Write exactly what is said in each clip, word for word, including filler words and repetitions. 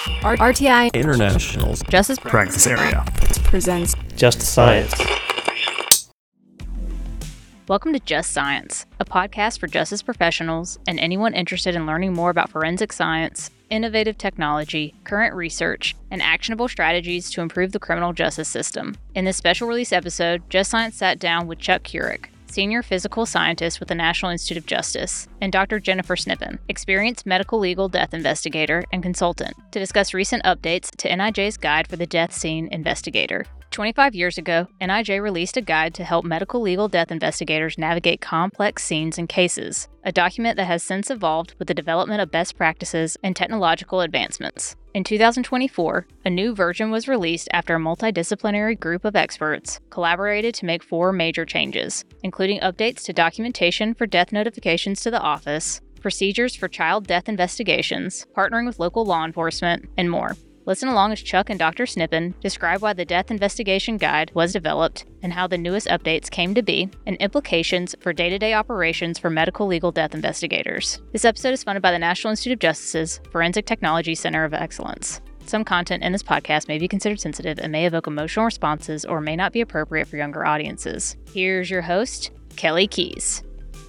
R- RTI International's Justice Practice Area presents Just Science. Welcome to Just Science, a podcast for justice professionals and anyone interested in learning more about forensic science, innovative technology, current research, and actionable strategies to improve the criminal justice system. In this special release episode, Just Science sat down with Chuck Kurek, Senior Physical Scientist with the National Institute of Justice, and Doctor Jennifer Snippen, experienced medical legal death investigator and consultant, to discuss recent updates to N I J's Guide for the Death Scene Investigator. twenty-five years ago, N I J released a guide to help medical legal death investigators navigate complex scenes and cases, a document that has since evolved with the development of best practices and technological advancements. In two thousand twenty-four, a new version was released after a multidisciplinary group of experts collaborated to make four major changes, including updates to documentation for death notifications to the office, procedures for child death investigations, partnering with local law enforcement, and more. Listen along as Chuck and Doctor Snippen describe why the Death Investigation Guide was developed and how the newest updates came to be, and implications for day-to-day operations for medical legal death investigators. This episode is funded by the National Institute of Justice's Forensic Technology Center of Excellence. Some content in this podcast may be considered sensitive and may evoke emotional responses or may not be appropriate for younger audiences. Here's your host, Kelly Keys.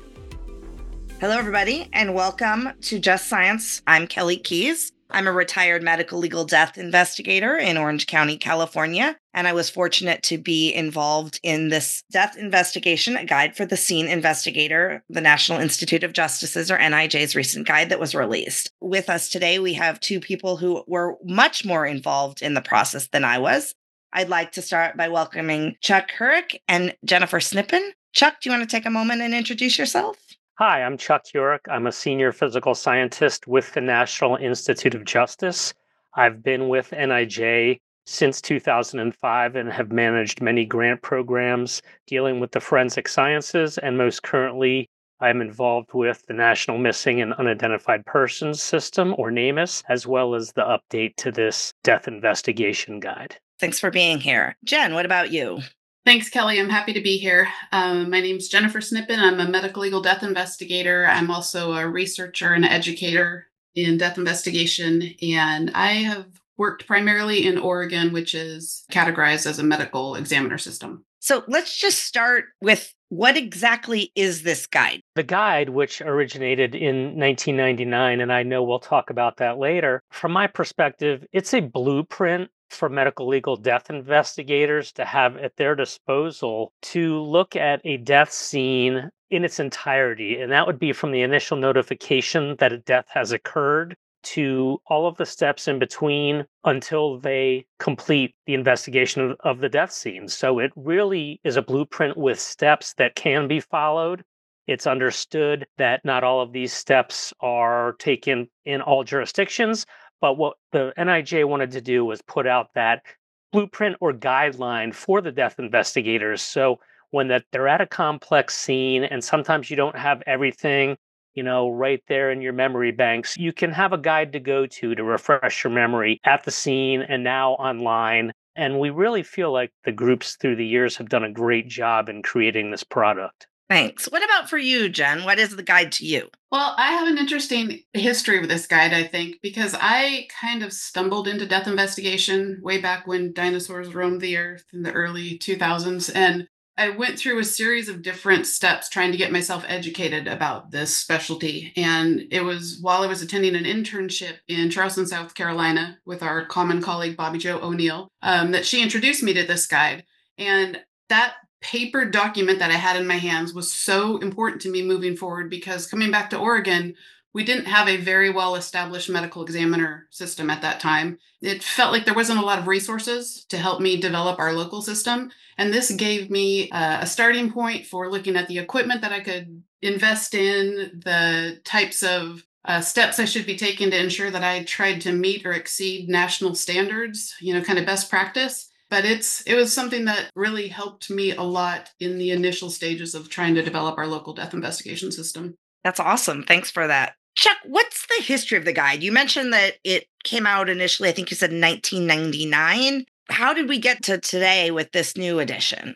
Hello, everybody, and welcome to Just Science. I'm Kelly Keys. I'm a retired medical legal death investigator in Orange County, California, and I was fortunate to be involved in this death investigation, a guide for the scene investigator, the National Institute of Justice's, or N I J's recent guide that was released. With us today, we have two people who were much more involved in the process than I was. I'd like to start by welcoming Chuck Kurek and Jennifer Snippen. Chuck, do you want to take a moment and introduce yourself? Hi, I'm Chuck Kurek. I'm a senior physical scientist with the National Institute of Justice. I've been with N I J since two thousand five and have managed many grant programs dealing with the forensic sciences, and most currently, I'm involved with the National Missing and Unidentified Persons System, or NamUs, as well as the update to this death investigation guide. Thanks for being here. Jen, what about you? Thanks, Kelly. I'm happy to be here. Um, my name's Jennifer Snippen. I'm a medical legal death investigator. I'm also a researcher and educator in death investigation, and I have worked primarily in Oregon, which is categorized as a medical examiner system. So let's just start with what exactly is this guide? The guide, which originated in nineteen ninety-nine, and I know we'll talk about that later, from my perspective, it's a blueprint for medical legal death investigators to have at their disposal to look at a death scene in its entirety. And that would be from the initial notification that a death has occurred to all of the steps in between until they complete the investigation of, of the death scene. So it really is a blueprint with steps that can be followed. It's understood that not all of these steps are taken in all jurisdictions, but what the N I J wanted to do was put out that blueprint or guideline for the death investigators. So when that they're at a complex scene and sometimes you don't have everything, you know, right there in your memory banks, you can have a guide to go to to refresh your memory at the scene and now online. And we really feel like the groups through the years have done a great job in creating this product. Thanks. What about for you, Jen? What is the guide to you? Well, I have an interesting history with this guide, I think, because I kind of stumbled into death investigation way back when dinosaurs roamed the earth in the early two thousands. And I went through a series of different steps trying to get myself educated about this specialty. And it was while I was attending an internship in Charleston, South Carolina with our common colleague, Bobby Jo O'Neill, um, that she introduced me to this guide. And that paper document that I had in my hands was so important to me moving forward because coming back to Oregon, we didn't have a very well-established medical examiner system at that time. It felt like there wasn't a lot of resources to help me develop our local system. And this gave me uh, a starting point for looking at the equipment that I could invest in, the types of uh, steps I should be taking to ensure that I tried to meet or exceed national standards, you know, kind of best practice. But it's it was something that really helped me a lot in the initial stages of trying to develop our local death investigation system. That's awesome. Thanks for that. Chuck, what's the history of the guide? You mentioned that it came out initially, I think you said nineteen ninety-nine. How did we get to today with this new edition?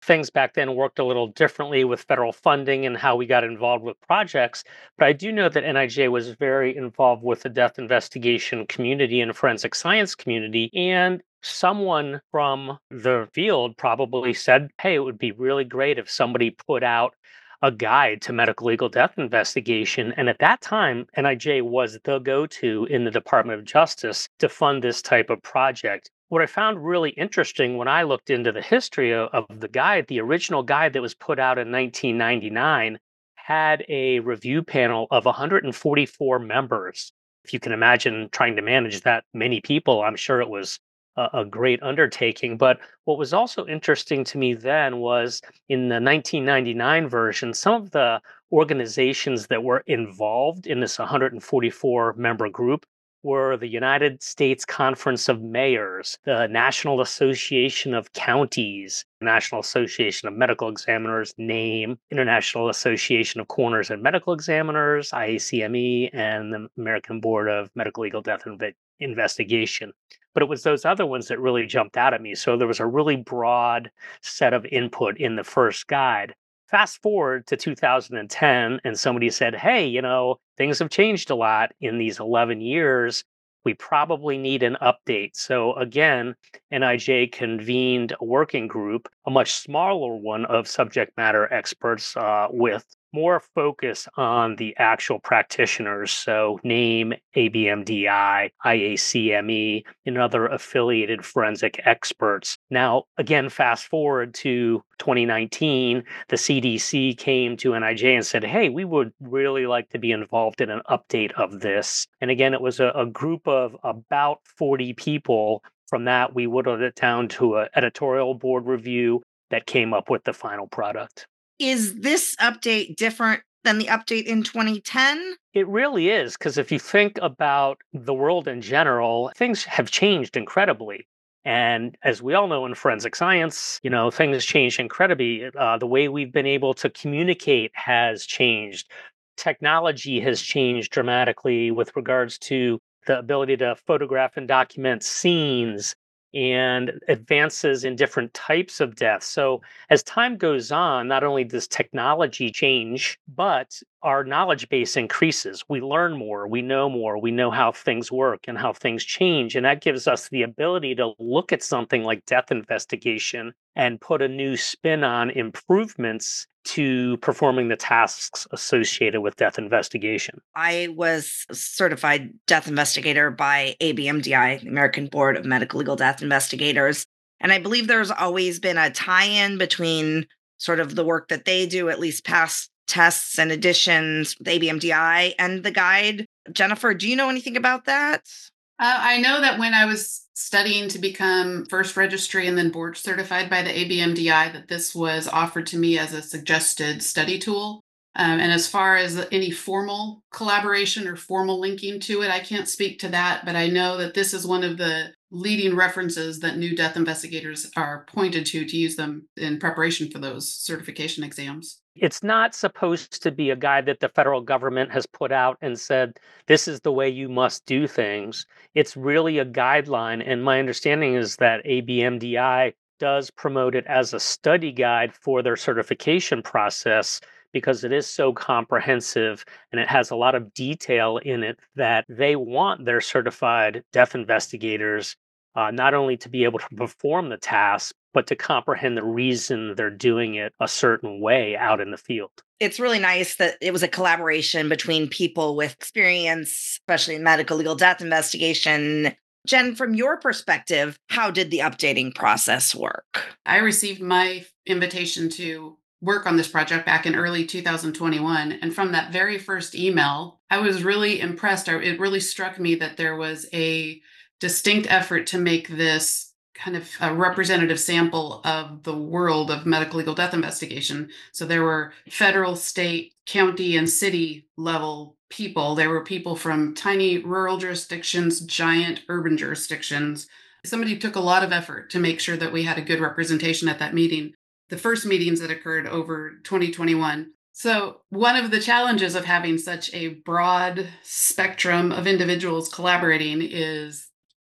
things back then worked a little differently with federal funding and how we got involved with projects. But I do know that N I J was very involved with the death investigation community and forensic science community. And someone from the field probably said, hey, it would be really great if somebody put out a guide to medical legal death investigation. And at that time, N I J was the go to in the Department of Justice to fund this type of project. What I found really interesting when I looked into the history of, of the guide, the original guide that was put out in nineteen ninety-nine had a review panel of one hundred forty-four members. If you can imagine trying to manage that many people, I'm sure it was a, a great undertaking. But what was also interesting to me then was in the nineteen ninety-nine version, some of the organizations that were involved in this one hundred forty-four member group were the United States Conference of Mayors, the National Association of Counties, National Association of Medical Examiners, NAME, International Association of Coroners and Medical Examiners, I A C M E, and the American Board of Medical Legal Death Inve- Investigation. But it was those other ones that really jumped out at me. So there was a really broad set of input in the first guide. Fast forward to two thousand ten, and somebody said, hey, you know, things have changed a lot in these eleven years. We probably need an update. So again, N I J convened a working group, a much smaller one of subject matter experts uh, with more focus on the actual practitioners. So NAME, A B M D I, I A C M E, and other affiliated forensic experts. Now, again, fast forward to twenty nineteen, the C D C came to N I J and said, hey, we would really like to be involved in an update of this. And again, it was a, a group of about forty people. From that, we whittled it down to an editorial board review that came up with the final product. Is this update different than the update in twenty ten? It really is, because if you think about the world in general, things have changed incredibly. And as we all know in forensic science, you know, things change incredibly. Uh, the way we've been able to communicate has changed. Technology has changed dramatically with regards to the ability to photograph and document scenes and advances in different types of death. So as time goes on, not only does technology change, but our knowledge base increases. We learn more, we know more, we know how things work and how things change. And that gives us the ability to look at something like death investigation and put a new spin on improvements to performing the tasks associated with death investigation. I was a certified death investigator by A B M D I, the American Board of Medical Legal Death Investigators. And I believe there's always been a tie-in between sort of the work that they do, at least past tests and additions with A B M D I and the guide. Jennifer, do you know anything about that? Uh, I know that when I was studying to become first registry and then board certified by the A B M D I, that this was offered to me as a suggested study tool. Um, and as far as any formal collaboration or formal linking to it, I can't speak to that, but I know that this is one of the leading references that new death investigators are pointed to to use them in preparation for those certification exams. It's not supposed to be a guide that the federal government has put out and said, this is the way you must do things. It's really a guideline. And my understanding is that A B M D I does promote it as a study guide for their certification process because it is so comprehensive and it has a lot of detail in it that they want their certified death investigators uh, not only to be able to perform the task, but to comprehend the reason they're doing it a certain way out in the field. It's really nice that it was a collaboration between people with experience, especially in medical legal death investigation. Jen, from your perspective, how did the updating process work? I received my invitation to work on this project back in early two thousand twenty-one. And from that very first email, I was really impressed. It really struck me that there was a distinct effort to make this kind of a representative sample of the world of medical legal death investigation. So there were federal, state, county, and city level people. There were people from tiny rural jurisdictions, giant urban jurisdictions. Somebody took a lot of effort to make sure that we had a good representation at that meeting, the first meetings that occurred over twenty twenty-one. So one of the challenges of having such a broad spectrum of individuals collaborating is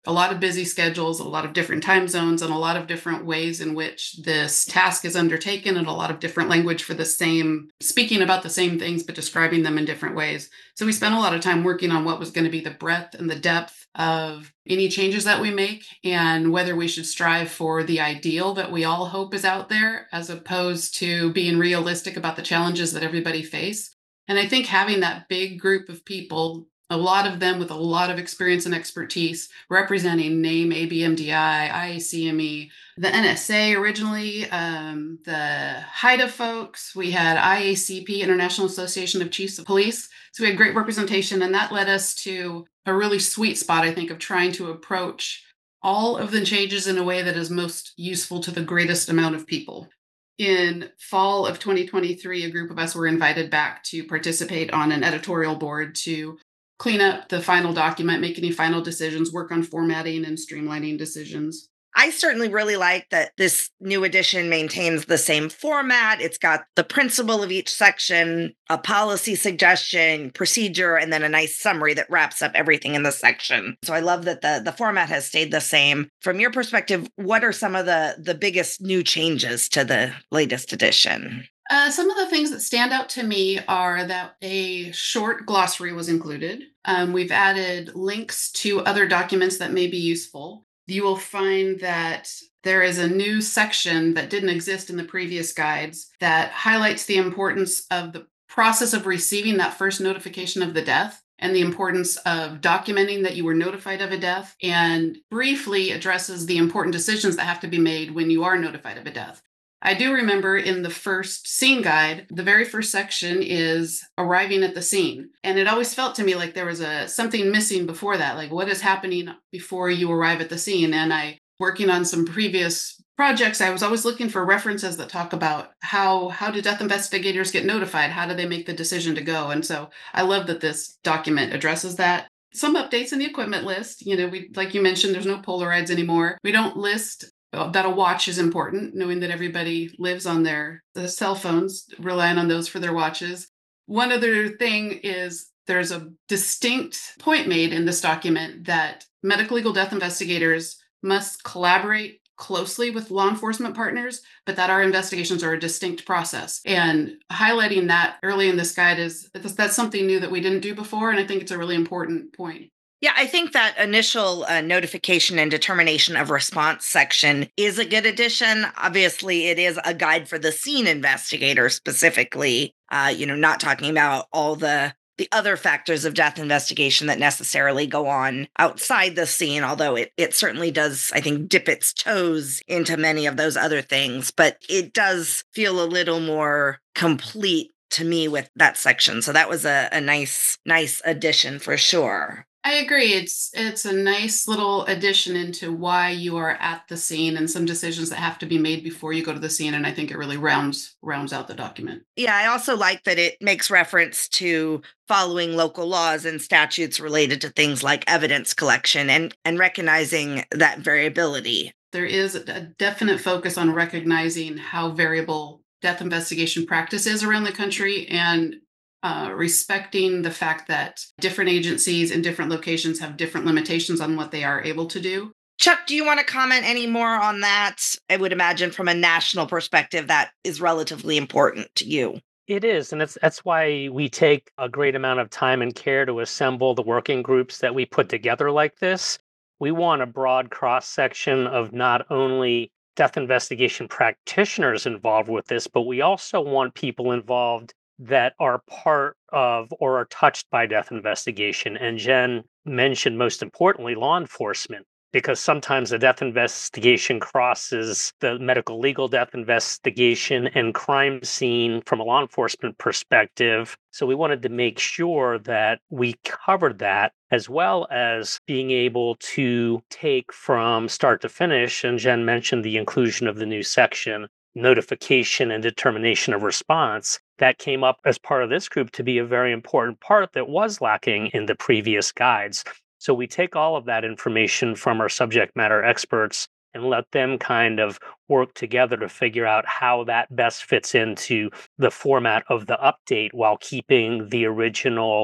a lot of busy schedules, a lot of different time zones, and a lot of different ways in which this task is undertaken, and a lot of different language for the same, speaking about the same things, but describing them in different ways. So we spent a lot of time working on what was going to be the breadth and the depth of any changes that we make, and whether we should strive for the ideal that we all hope is out there, as opposed to being realistic about the challenges that everybody face. And I think having that big group of people, a lot of them with a lot of experience and expertise, representing NAME, A B M D I, I A C M E, the N S A originally, um, the HIDA folks. We had I A C P, International Association of Chiefs of Police. So we had great representation, and that led us to a really sweet spot, I think, of trying to approach all of the changes in a way that is most useful to the greatest amount of people. In fall of twenty twenty-three, a group of us were invited back to participate on an editorial board to clean up the final document, make any final decisions, work on formatting and streamlining decisions. I certainly really like that this new edition maintains the same format. It's got the principle of each section, a policy suggestion, procedure, and then a nice summary that wraps up everything in the section. So I love that the, the format has stayed the same. From your perspective, what are some of the, the biggest new changes to the latest edition? Uh, some of the things that stand out to me are that a short glossary was included. Um, we've added links to other documents that may be useful. You will find that there is a new section that didn't exist in the previous guides that highlights the importance of the process of receiving that first notification of the death, and the importance of documenting that you were notified of a death, and briefly addresses the important decisions that have to be made when you are notified of a death. I do remember in the first scene guide, the very first section is arriving at the scene. And it always felt to me like there was a something missing before that, like what is happening before you arrive at the scene. And I, working on some previous projects, I was always looking for references that talk about how, how do death investigators get notified? How do they make the decision to go? And so I love that this document addresses that. Some updates in the equipment list. You know, we, like you mentioned, there's no Polaroids anymore. We don't list that a watch is important, knowing that everybody lives on their, their cell phones, relying on those for their watches. One other thing is there's a distinct point made in this document that medical legal death investigators must collaborate closely with law enforcement partners, but that our investigations are a distinct process. And highlighting that early in this guide is that's something new that we didn't do before, and I think it's a really important point. Yeah, I think that initial uh, notification and determination of response section is a good addition. Obviously, it is a guide for the scene investigator specifically, uh, you know, not talking about all the the other factors of death investigation that necessarily go on outside the scene, although it, it certainly does, I think, dip its toes into many of those other things. But it does feel a little more complete to me with that section. So that was a, a nice, nice addition for sure. I agree. It's it's a nice little addition into why you are at the scene and some decisions that have to be made before you go to the scene. And I think it really rounds rounds out the document. Yeah, I also like that it makes reference to following local laws and statutes related to things like evidence collection and, and recognizing that variability. There is a definite focus on recognizing how variable death investigation practice is around the country, and Uh, respecting the fact that different agencies in different locations have different limitations on what they are able to do. Chuck, do you want to comment any more on that? I would imagine from a national perspective, that is relatively important to you. It is, and it's, that's why we take a great amount of time and care to assemble the working groups that we put together like this. We want a broad cross-section of not only death investigation practitioners involved with this, but we also want people involved that are part of or are touched by death investigation. And Jen mentioned, most importantly, law enforcement, because sometimes the death investigation crosses the medical legal death investigation and crime scene from a law enforcement perspective. So we wanted to make sure that we covered that, as well as being able to take from start to finish. And Jen mentioned the inclusion of the new section, notification and determination of response. That came up as part of this group to be a very important part that was lacking in the previous guides. So we take all of that information from our subject matter experts and let them kind of work together to figure out how that best fits into the format of the update while keeping the original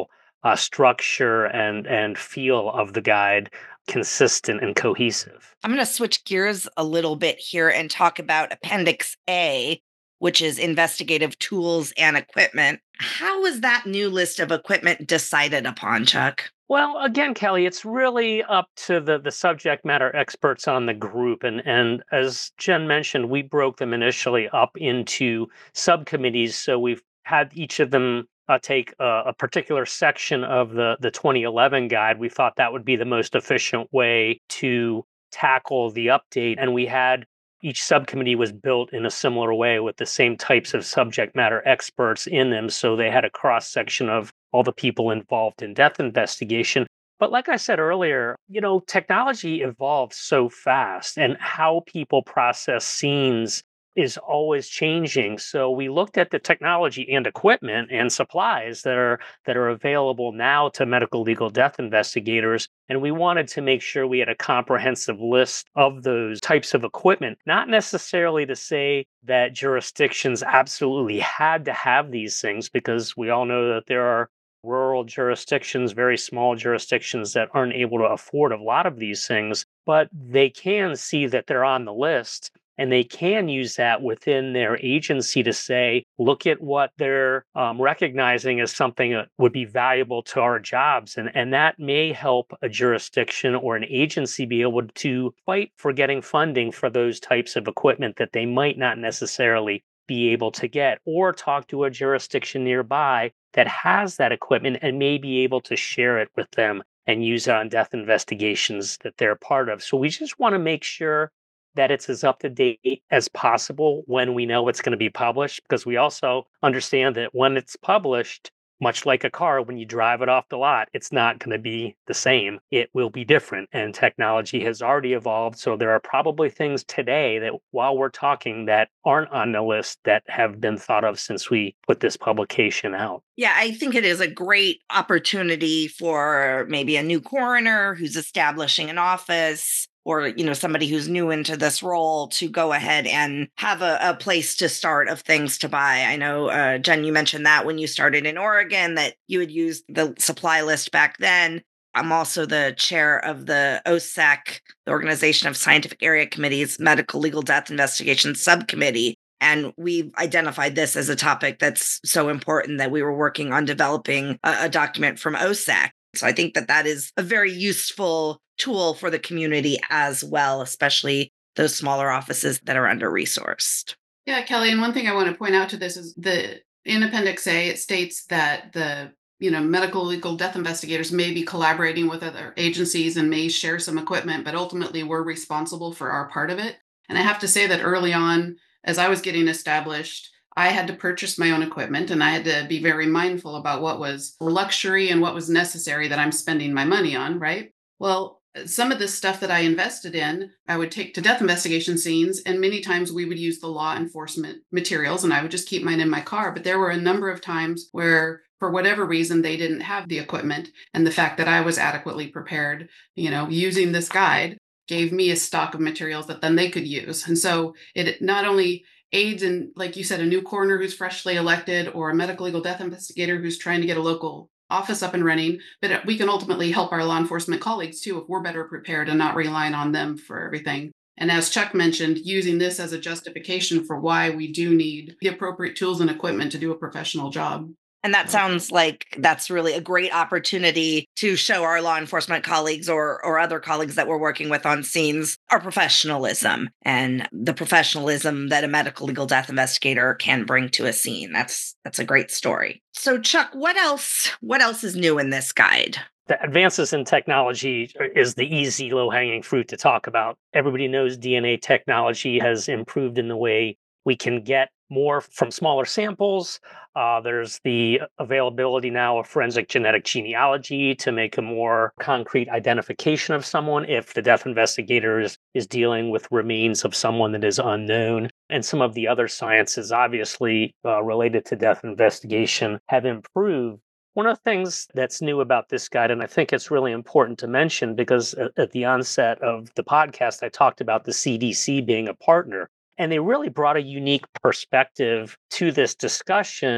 uh, structure and, and feel of the guide consistent and cohesive. I'm going to switch gears a little bit here and talk about Appendix A, which is investigative tools and equipment. How was that new list of equipment decided upon, Chuck? Well, again, Kelly, it's really up to the, the subject matter experts on the group. And, and as Jen mentioned, we broke them initially up into subcommittees. So we've had each of them uh, take a, a particular section of the, the twenty eleven guide. We thought that would be the most efficient way to tackle the update. And we had each subcommittee was built in a similar way with the same types of subject matter experts in them. So they had a cross section of all the people involved in death investigation. But like I said earlier, you know, technology evolves so fast and how people process scenes is always changing. So we looked at the technology and equipment and supplies that are that are available now to medical legal death investigators. And we wanted to make sure we had a comprehensive list of those types of equipment, not necessarily to say that jurisdictions absolutely had to have these things, because we all know that there are rural jurisdictions, very small jurisdictions that aren't able to afford a lot of these things, but they can see that they're on the list and they can use that within their agency to say, look at what they're um, recognizing as something that would be valuable to our jobs. And, and that may help a jurisdiction or an agency be able to fight for getting funding for those types of equipment that they might not necessarily be able to get, or talk to a jurisdiction nearby that has that equipment and may be able to share it with them and use it on death investigations that they're part of. So we just want to make sure that it's as up to date as possible when we know it's going to be published, because we also understand that when it's published, much like a car, when you drive it off the lot, it's not going to be the same. It will be different. And technology has already evolved. So there are probably things today that while we're talking that aren't on the list that have been thought of since we put this publication out. Yeah, I think it is a great opportunity for maybe a new coroner who's establishing an office, or, you know, somebody who's new into this role, to go ahead and have a, a place to start of things to buy. I know, uh, Jen, you mentioned that when you started in Oregon, that you had used the supply list back then. I'm also the chair of the O S E C, the Organization of Scientific Area Committees, Medical Legal Death Investigation Subcommittee. And we've identified this as a topic that's so important that we were working on developing a, a document from O S E C. So I think that that is a very useful tool for the community as well, especially those smaller offices that are under-resourced. Yeah, Kelly, and one thing I want to point out to this is the in Appendix A, it states that the you know medical legal death investigators may be collaborating with other agencies and may share some equipment, but ultimately we're responsible for our part of it. And I have to say that early on, as I was getting established, I had to purchase my own equipment, and I had to be very mindful about what was luxury and what was necessary that I'm spending my money on, right? Well, some of this stuff that I invested in, I would take to death investigation scenes, and many times we would use the law enforcement materials, and I would just keep mine in my car. But there were a number of times where, for whatever reason, they didn't have the equipment, and the fact that I was adequately prepared, you know, using this guide gave me a stock of materials that then they could use. And so it not only aids in, like you said, a new coroner who's freshly elected, or a medical legal death investigator who's trying to get a local office up and running, but we can ultimately help our law enforcement colleagues too if we're better prepared and not relying on them for everything. And as Chuck mentioned, using this as a justification for why we do need the appropriate tools and equipment to do a professional job. And that sounds like that's really a great opportunity to show our law enforcement colleagues or or other colleagues that we're working with on scenes our professionalism and the professionalism that a medical legal death investigator can bring to a scene. That's that's a great story. So Chuck, what else what else is new in this guide? The advances in technology is the easy, low-hanging fruit to talk about. Everybody knows D N A technology has improved in the way we can get more from smaller samples. Uh, there's the availability now of forensic genetic genealogy to make a more concrete identification of someone if the death investigator is, is dealing with remains of someone that is unknown. And some of the other sciences, obviously uh, related to death investigation, have improved. One of the things that's new about this guide, and I think it's really important to mention, because at, at the onset of the podcast, I talked about the C D C being a partner. And they really brought a unique perspective to this discussion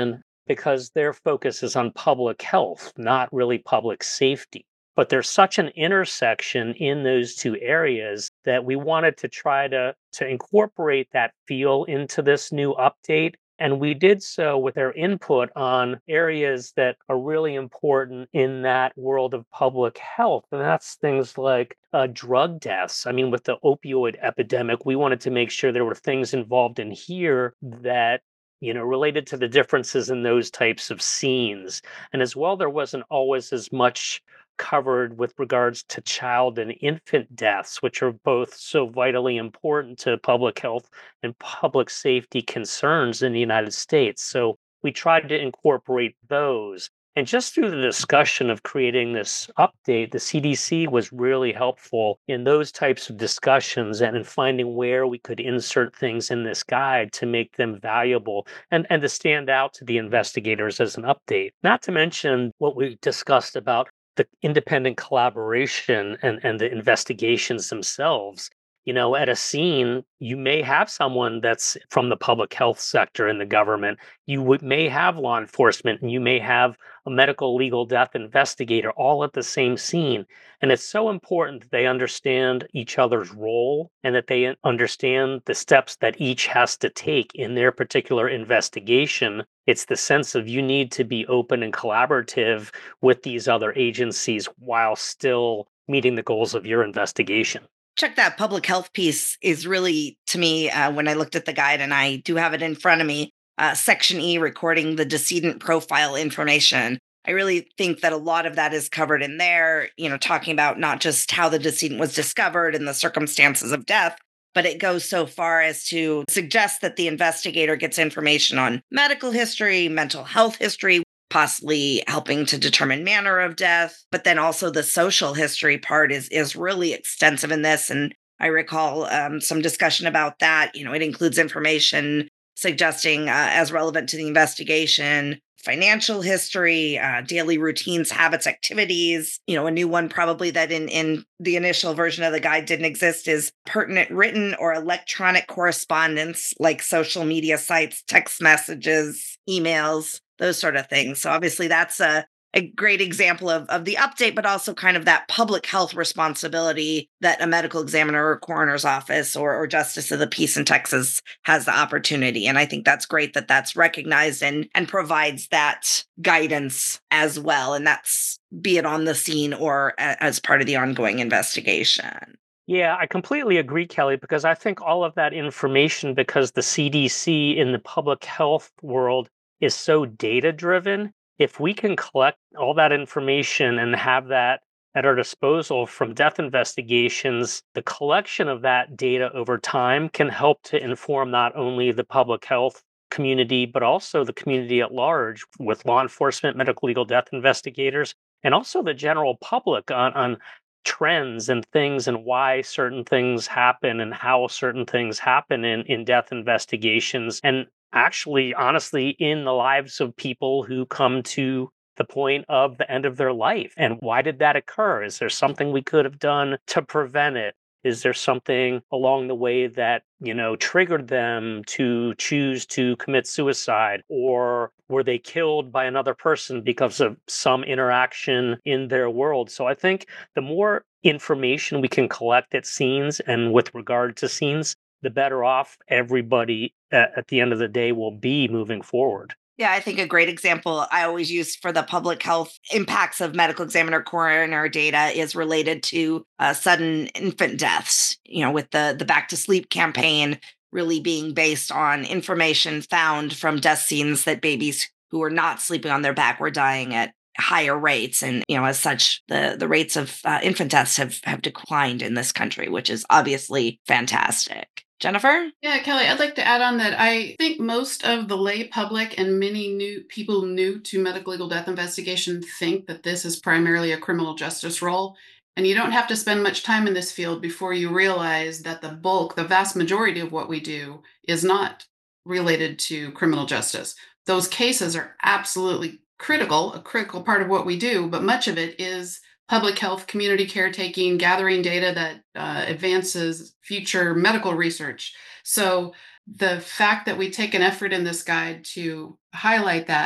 because their focus is on public health, not really public safety. But there's such an intersection in those two areas that we wanted to try to, to incorporate that feel into this new update. And we did so with their input on areas that are really important in that world of public health. And that's things like uh, drug deaths. I mean, with the opioid epidemic, we wanted to make sure there were things involved in here that you know, related to the differences in those types of scenes. And as well, there wasn't always as much covered with regards to child and infant deaths, which are both so vitally important to public health and public safety concerns in the United States. So we tried to incorporate those. And just through the discussion of creating this update, the C D C was really helpful in those types of discussions and in finding where we could insert things in this guide to make them valuable and, and to stand out to the investigators as an update. Not to mention what we discussed about the independent collaboration and, and the investigations themselves. You know, at a scene, you may have someone that's from the public health sector in the government. You would, may have law enforcement, and you may have a medical legal death investigator all at the same scene. And it's so important that they understand each other's role and that they understand the steps that each has to take in their particular investigation. It's the sense of you need to be open and collaborative with these other agencies while still meeting the goals of your investigation. Chuck, that public health piece is really, to me, uh, when I looked at the guide, and I do have it in front of me, uh, Section E, recording the decedent profile information. I really think that a lot of that is covered in there, you know, talking about not just how the decedent was discovered and the circumstances of death, but it goes so far as to suggest that the investigator gets information on medical history, mental health history, possibly helping to determine manner of death. But then also the social history part is, is really extensive in this. And I recall um, some discussion about that. You know, it includes information suggesting uh, as relevant to the investigation, financial history, uh, daily routines, habits, activities. You know, a new one probably that in, in the initial version of the guide didn't exist is pertinent written or electronic correspondence like social media sites, text messages, emails, those sort of things. So obviously that's a, a great example of, of the update, but also kind of that public health responsibility that a medical examiner or coroner's office or, or justice of the peace in Texas has the opportunity. And I think that's great that that's recognized and, and provides that guidance as well. And that's be it on the scene or a, as part of the ongoing investigation. Yeah, I completely agree, Kelly, because I think all of that information, because the C D C in the public health world is so data driven, if we can collect all that information and have that at our disposal from death investigations, the collection of that data over time can help to inform not only the public health community, but also the community at large with law enforcement, medical legal death investigators, and also the general public on, on trends and things and why certain things happen and how certain things happen in, in death investigations. And actually, honestly, in the lives of people who come to the point of the end of their life. And why did that occur? Is there something we could have done to prevent it? Is there something along the way that, you know, triggered them to choose to commit suicide? Or were they killed by another person because of some interaction in their world? So I think the more information we can collect at scenes and with regard to scenes, the better off everybody at, at the end of the day will be moving forward. Yeah, I think a great example I always use for the public health impacts of medical examiner coroner data is related to uh, sudden infant deaths, you know, with the, the Back to Sleep campaign really being based on information found from death scenes that babies who were not sleeping on their back were dying at higher rates. And, you know, as such, the, the rates of uh, infant deaths have, have declined in this country, which is obviously fantastic. Jennifer? Yeah, Kelly, I'd like to add on that I think most of the lay public and many new people new to medical legal death investigation think that this is primarily a criminal justice role. And you don't have to spend much time in this field before you realize that the bulk, the vast majority of what we do is not related to criminal justice. Those cases are absolutely critical, a critical part of what we do, but much of it is public health, community caretaking, gathering data that uh, advances future medical research. So the fact that we take an effort in this guide to highlight that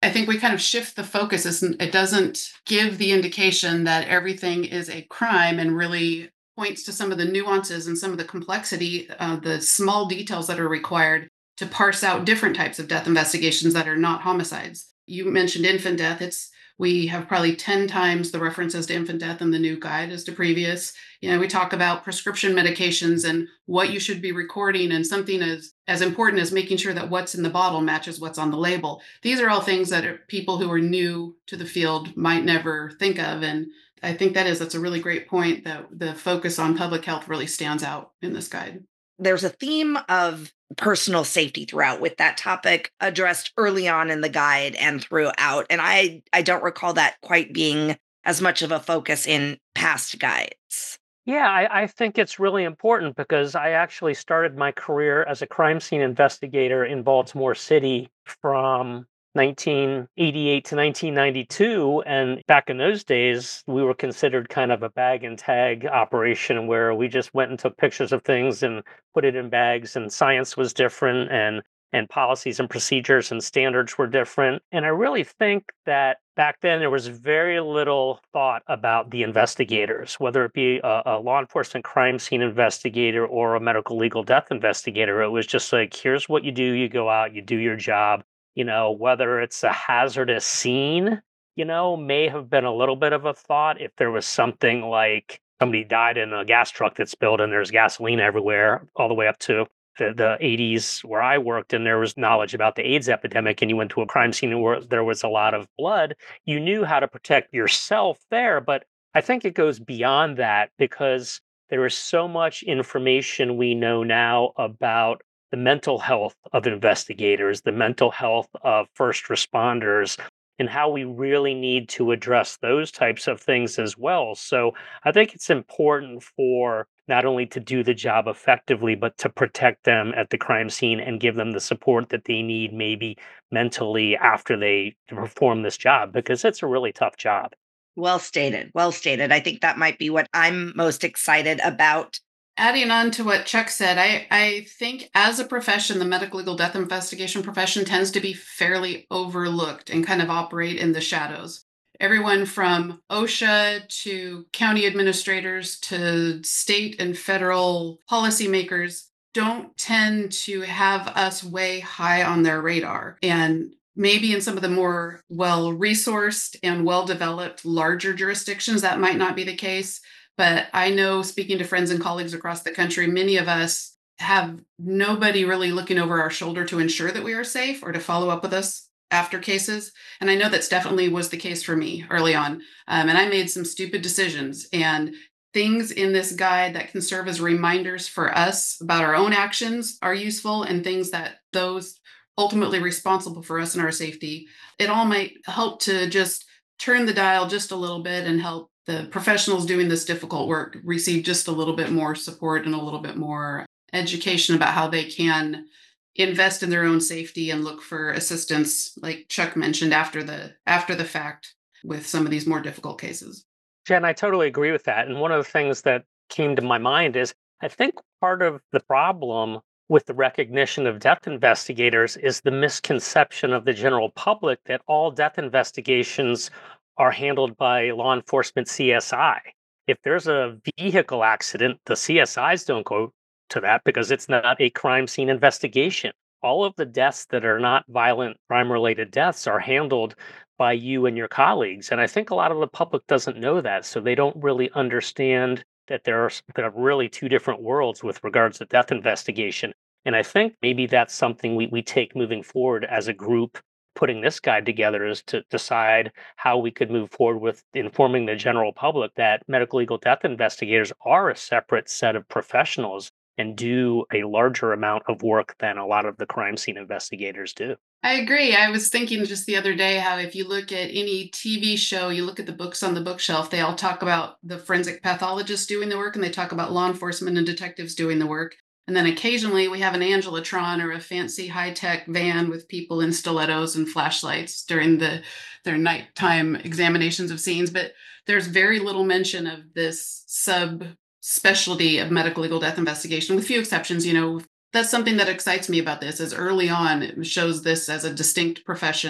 I think we kind of shift the focus. It doesn't give the indication that everything is a crime and really points to some of the nuances and some of the complexity, uh, the small details that are required to parse out different types of death investigations that are not homicides. You mentioned infant death. It's we have probably ten times the references to infant death in the new guide as to previous. You know, we talk about prescription medications and what you should be recording, and something as, as important as making sure that what's in the bottle matches what's on the label. These are all things that are, people who are new to the field might never think of. And I think that is, that's a really great point, that the focus on public health really stands out in this guide. There's a theme of personal safety throughout, with that topic addressed early on in the guide and throughout. And I, I don't recall that quite being as much of a focus in past guides. Yeah, I, I think it's really important because I actually started my career as a crime scene investigator in Baltimore City from nineteen eighty-eight to nineteen ninety-two. And back in those days, we were considered kind of a bag and tag operation where we just went and took pictures of things and put it in bags, and science was different, and and policies and procedures and standards were different. And I really think that back then there was very little thought about the investigators, whether it be a, a law enforcement crime scene investigator or a medical legal death investigator. It was just like, here's what you do. You go out, you do your job. You know, whether it's a hazardous scene, you know, may have been a little bit of a thought. If there was something like somebody died in a gas truck that spilled and there's gasoline everywhere, all the way up to the, the eighties where I worked, and there was knowledge about the AIDS epidemic, and you went to a crime scene where there was a lot of blood, you knew how to protect yourself there. But I think it goes beyond that, because there is so much information we know now about the mental health of investigators, the mental health of first responders, and how we really need to address those types of things as well. So I think it's important for not only to do the job effectively, but to protect them at the crime scene and give them the support that they need, maybe mentally, after they perform this job, because it's a really tough job. Well stated. Well stated. I think that might be what I'm most excited about. Adding on to what Chuck said, I, I think as a profession, the medical legal death investigation profession tends to be fairly overlooked and kind of operate in the shadows. Everyone from OSHA to county administrators to state and federal policymakers don't tend to have us way high on their radar. And maybe in some of the more well-resourced and well-developed larger jurisdictions, that might not be the case. But I know, speaking to friends and colleagues across the country, many of us have nobody really looking over our shoulder to ensure that we are safe or to follow up with us after cases. And I know that's definitely was the case for me early on. Um, and I made some stupid decisions, and things in this guide that can serve as reminders for us about our own actions are useful, and things that those ultimately responsible for us and our safety. It all might help to just turn the dial just a little bit and help the professionals doing this difficult work receive just a little bit more support and a little bit more education about how they can invest in their own safety and look for assistance, like Chuck mentioned, after the after the fact with some of these more difficult cases. Jen, I totally agree with that. And one of the things that came to my mind is I think part of the problem with the recognition of death investigators is the misconception of the general public that all death investigations are handled by law enforcement C S I. If there's a vehicle accident, the C S Is don't go to that because it's not a crime scene investigation. All of the deaths that are not violent crime-related deaths are handled by you and your colleagues. And I think a lot of the public doesn't know that, so they don't really understand that there are, there are really two different worlds with regards to death investigation. And I think maybe that's something we, we take moving forward as a group. Putting this guide together is to decide how we could move forward with informing the general public that medical legal death investigators are a separate set of professionals and do a larger amount of work than a lot of the crime scene investigators do. I agree. I was thinking just the other day how if you look at any T V show, you look at the books on the bookshelf, they all talk about the forensic pathologists doing the work, and they talk about law enforcement and detectives doing the work. And then occasionally we have an Angelotron or a fancy high-tech van with people in stilettos and flashlights during the their nighttime examinations of scenes. But there's very little mention of this sub-specialty of medical legal death investigation, with few exceptions. You know, that's something that excites me about this, is early on it shows this as a distinct profession.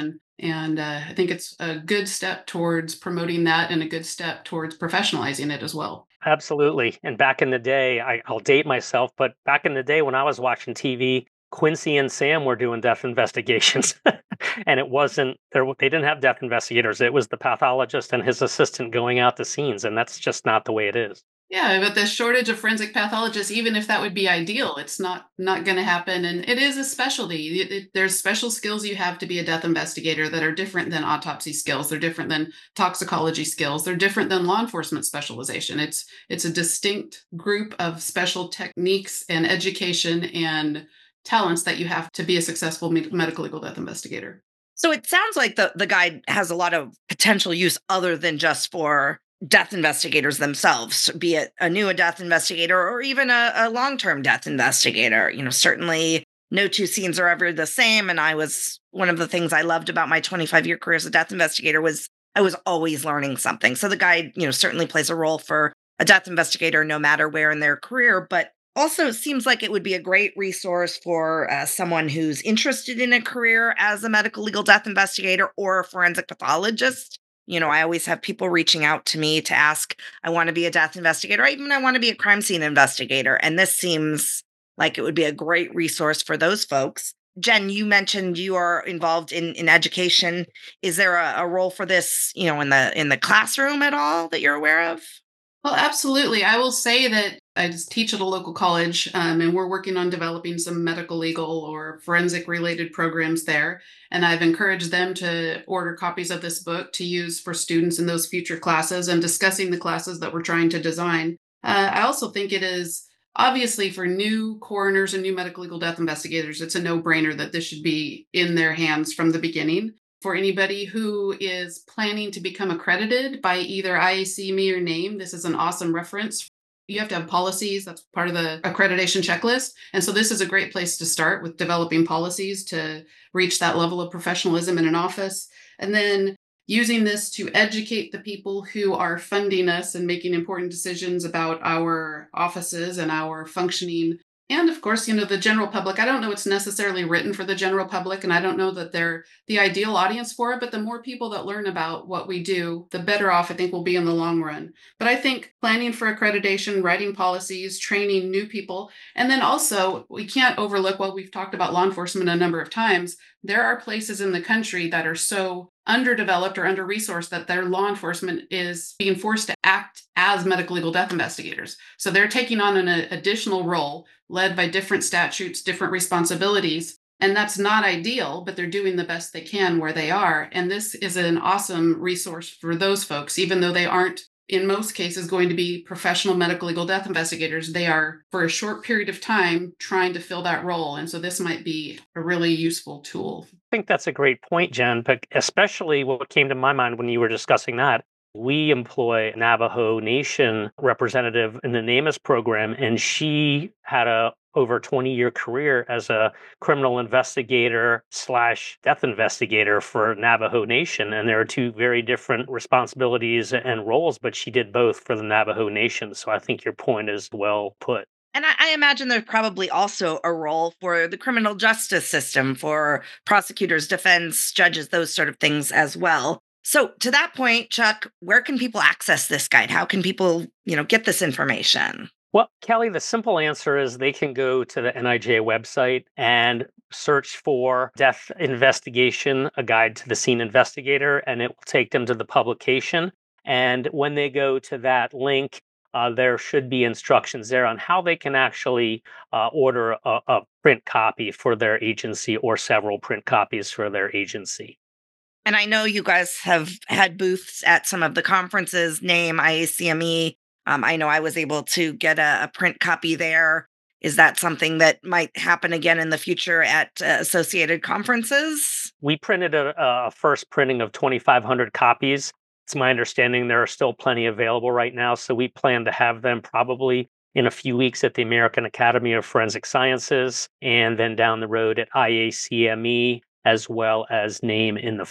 And uh, I think it's a good step towards promoting that and a good step towards professionalizing it as well. Absolutely. And back in the day, I, I'll date myself, but back in the day when I was watching T V, Quincy and Sam were doing death investigations. And it wasn't, there, they didn't have death investigators. It was the pathologist and his assistant going out to scenes. And that's just not the way it is. Yeah, but the shortage of forensic pathologists, even if that would be ideal, it's not not going to happen. And it is a specialty. It, it, there's special skills you have to be a death investigator that are different than autopsy skills. They're different than toxicology skills. They're different than law enforcement specialization. It's it's a distinct group of special techniques and education and talents that you have to be a successful me- medical legal death investigator. So it sounds like the, the guide has a lot of potential use other than just for death investigators themselves, be it a new death investigator or even a, a long-term death investigator. You know, certainly no two scenes are ever the same. And I was, one of the things I loved about my twenty-five year career as a death investigator was I was always learning something. So the guide, you know, certainly plays a role for a death investigator, no matter where in their career, but also seems like it would be a great resource for uh, someone who's interested in a career as a medical legal death investigator or a forensic pathologist. You know, I always have people reaching out to me to ask, I want to be a death investigator, or even I want to be a crime scene investigator. And this seems like it would be a great resource for those folks. Jen, you mentioned you are involved in, in education. Is there a, a role for this, you know, in the in the classroom at all that you're aware of? Well, absolutely. I will say that I just teach at a local college, um, and we're working on developing some medical legal or forensic related programs there. And I've encouraged them to order copies of this book to use for students in those future classes and discussing the classes that we're trying to design. Uh, I also think it is obviously for new coroners and new medical legal death investigators, it's a no-brainer that this should be in their hands from the beginning. For anybody who is planning to become accredited by either I A C M E or NAME, this is an awesome reference. You have to have policies. That's part of the accreditation checklist. And so this is a great place to start with developing policies to reach that level of professionalism in an office. And then using this to educate the people who are funding us and making important decisions about our offices and our functioning. And of course, you know, the general public, I don't know it's necessarily written for the general public, and I don't know that they're the ideal audience for it, but the more people that learn about what we do, the better off I think we'll be in the long run. But I think planning for accreditation, writing policies, training new people, and then also we can't overlook what we've talked about law enforcement a number of times. There are places in the country that are so underdeveloped or under-resourced that their law enforcement is being forced to act as medical legal death investigators. So they're taking on an additional role led by different statutes, different responsibilities. And that's not ideal, but they're doing the best they can where they are. And this is an awesome resource for those folks, even though they aren't, in most cases, going to be professional medical legal death investigators. They are, for a short period of time, trying to fill that role. And so this might be a really useful tool. I think that's a great point, Jen, but especially what came to my mind when you were discussing that. We employ a Navajo Nation representative in the NAMUS program, and she had a over twenty year career as a criminal investigator slash death investigator for Navajo Nation. And there are two very different responsibilities and roles, but she did both for the Navajo Nation. So I think your point is well put. And I, I imagine there's probably also a role for the criminal justice system, for prosecutors, defense, judges, those sort of things as well. So to that point, Chuck, where can people access this guide? How can people, you know, get this information? Well, Kelly, the simple answer is they can go to the N I J A website and search for Death Investigation, a guide to the scene investigator, and it will take them to the publication. And when they go to that link, uh, there should be instructions there on how they can actually uh, order a, a print copy for their agency or several print copies for their agency. And I know you guys have had booths at some of the conferences, NAME, I A C M E. Um, I know I was able to get a, a print copy there. Is that something that might happen again in the future at uh, associated conferences? We printed a, a first printing of twenty-five hundred copies. It's my understanding there are still plenty available right now, so we plan to have them probably in a few weeks at the American Academy of Forensic Sciences, and then down the road at I A C M E, as well as NAME in the fall.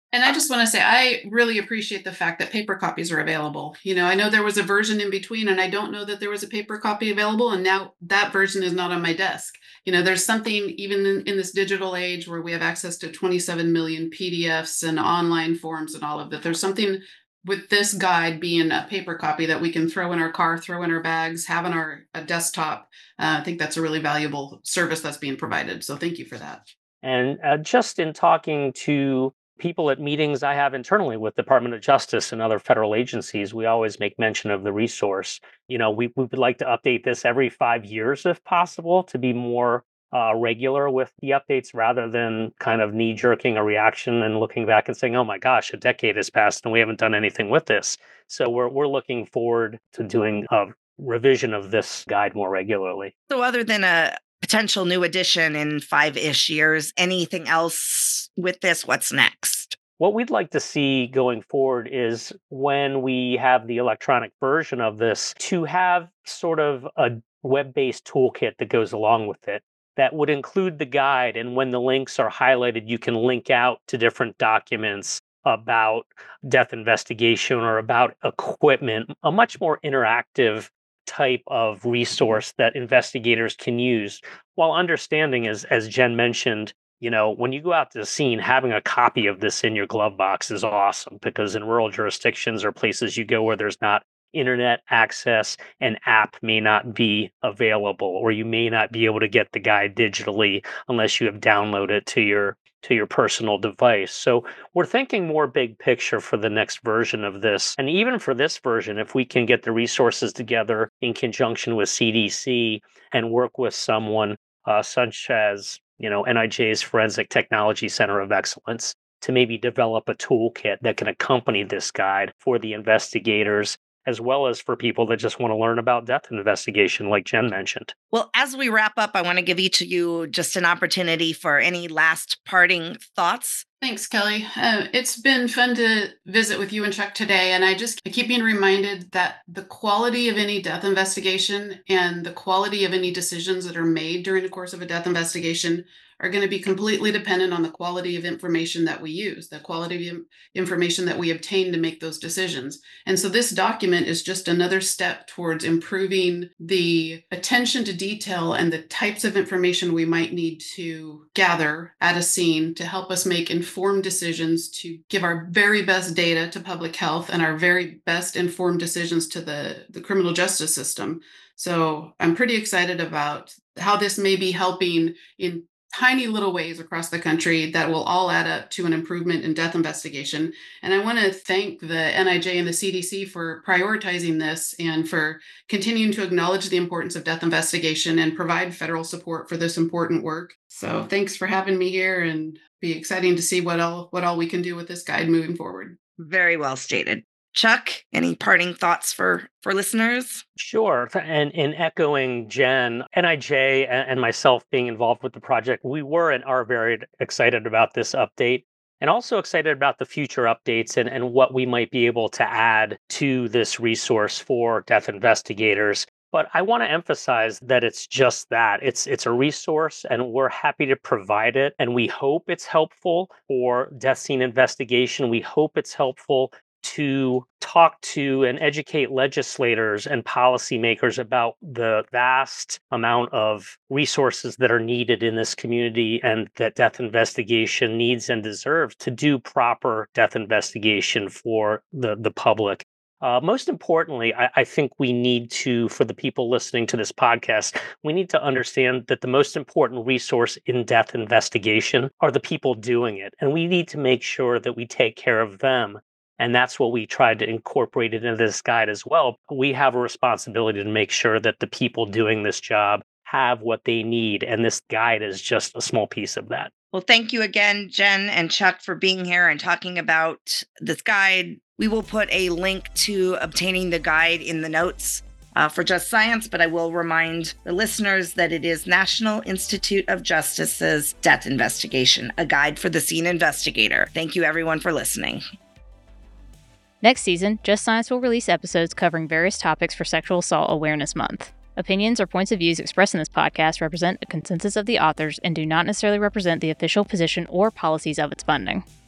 And I just want to say, I really appreciate the fact that paper copies are available. You know, I know there was a version in between, and I don't know that there was a paper copy available. And now that version is not on my desk. You know, there's something even in, in this digital age where we have access to twenty-seven million P D Fs and online forms and all of that. There's something with this guide being a paper copy that we can throw in our car, throw in our bags, have on our a desktop. Uh, I think that's a really valuable service that's being provided. So thank you for that. And uh, just in talking to people at meetings I have internally with Department of Justice and other federal agencies, we always make mention of the resource. You know, we, we would like to update this every five years if possible to be more uh, regular with the updates rather than kind of knee jerking a reaction and looking back and saying, oh my gosh, a decade has passed and we haven't done anything with this. So we're we're looking forward to doing a revision of this guide more regularly. So other than a potential new edition in five-ish years, anything else with this? What's next? What we'd like to see going forward is when we have the electronic version of this to have sort of a web-based toolkit that goes along with it that would include the guide. And when the links are highlighted, you can link out to different documents about death investigation or about equipment, a much more interactive type of resource that investigators can use while understanding, as as Jen mentioned, you know, when you go out to the scene, having a copy of this in your glove box is awesome because in rural jurisdictions or places you go where there's not internet access, an app may not be available, or you may not be able to get the guide digitally unless you have downloaded it to your to your personal device. So we're thinking more big picture for the next version of this. And even for this version, if we can get the resources together in conjunction with C D C and work with someone uh, such as, you know, N I J's Forensic Technology Center of Excellence to maybe develop a toolkit that can accompany this guide for the investigators, as well as for people that just want to learn about death investigation, like Jen mentioned. Well, as we wrap up, I want to give each of you just an opportunity for any last parting thoughts. Thanks, Kelly. Uh, it's been fun to visit with you and Chuck today, and I just I keep being reminded that the quality of any death investigation and the quality of any decisions that are made during the course of a death investigation are going to be completely dependent on the quality of information that we use, the quality of information that we obtain to make those decisions. And so this document is just another step towards improving the attention to detail and the types of information we might need to gather at a scene to help us make informed decisions, to give our very best data to public health and our very best informed decisions to the, the criminal justice system. So I'm pretty excited about how this may be helping in tiny little ways across the country that will all add up to an improvement in death investigation. And I want to thank the N I J and the C D C for prioritizing this and for continuing to acknowledge the importance of death investigation and provide federal support for this important work. So thanks for having me here, and be exciting to see what all what all we can do with this guide moving forward. Very well stated. Chuck, any parting thoughts for, for listeners? Sure. And in echoing Jen, N I J and myself being involved with the project, we were and are very excited about this update and also excited about the future updates and, and what we might be able to add to this resource for death investigators. But I want to emphasize that it's just that. It's it's a resource, and we're happy to provide it. And we hope it's helpful for death scene investigation. We hope it's helpful to talk to and educate legislators and policymakers about the vast amount of resources that are needed in this community and that death investigation needs and deserves to do proper death investigation for the, the public. Uh, most importantly, I, I think we need to, for the people listening to this podcast, we need to understand that the most important resource in death investigation are the people doing it. And we need to make sure that we take care of them. And that's what we tried to incorporate into this guide as well. We have a responsibility to make sure that the people doing this job have what they need. And this guide is just a small piece of that. Well, thank you again, Jen and Chuck, for being here and talking about this guide. We will put a link to obtaining the guide in the notes uh, for Just Science, but I will remind the listeners that it is National Institute of Justice's Death Investigation, a guide for the scene investigator. Thank you, everyone, for listening. Next season, Just Science will release episodes covering various topics for Sexual Assault Awareness Month. Opinions or points of views expressed in this podcast represent a consensus of the authors and do not necessarily represent the official position or policies of its funding.